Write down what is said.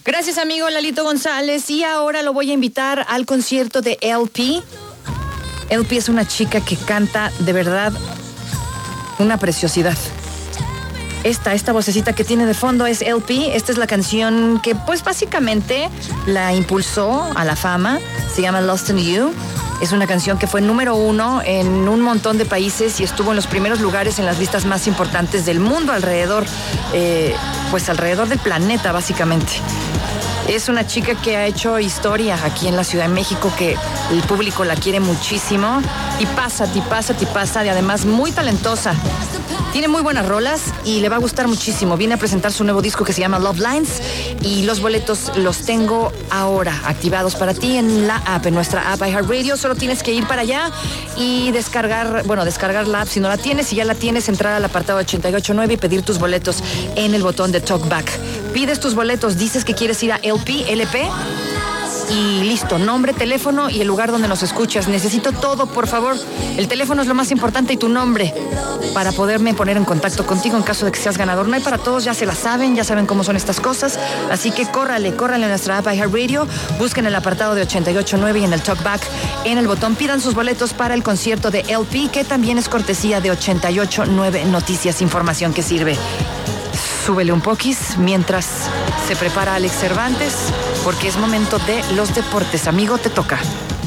Gracias, amigo Lalito González. Y ahora lo voy a invitar al concierto de LP. LP es una chica que canta de verdad una preciosidad. Esta vocecita que tiene de fondo es LP. Esta es la canción que pues básicamente la impulsó a la fama. Se llama Lost in You. Es una canción que fue número 1 en un montón de países y estuvo en los primeros lugares en las listas más importantes del mundo alrededor del planeta, básicamente. Es una chica que ha hecho historia aquí en la Ciudad de México, que el público la quiere muchísimo. Y pasa, y además muy talentosa. Tiene muy buenas rolas y le va a gustar muchísimo. Viene a presentar su nuevo disco que se llama Love Lines y los boletos los tengo ahora activados para ti en la app, en nuestra app iHeartRadio. Solo tienes que ir para allá y descargar la app si no la tienes. Si ya la tienes, entrar al apartado 889 y pedir tus boletos en el botón de Talkback. Pides tus boletos, dices que quieres ir a LP y listo, nombre, teléfono y el lugar donde nos escuchas. Necesito todo, por favor. El teléfono es lo más importante y tu nombre para poderme poner en contacto contigo en caso de que seas ganador. No hay para todos, ya se la saben, ya saben cómo son estas cosas. Así que córrale a nuestra app iHeartRadio, busquen el apartado de 889 y en el Talkback, en el botón, pidan sus boletos para el concierto de LP, que también es cortesía de 889 Noticias, información que sirve. Súbele un poquis mientras se prepara Alex Cervantes, porque es momento de los deportes. Amigo, te toca.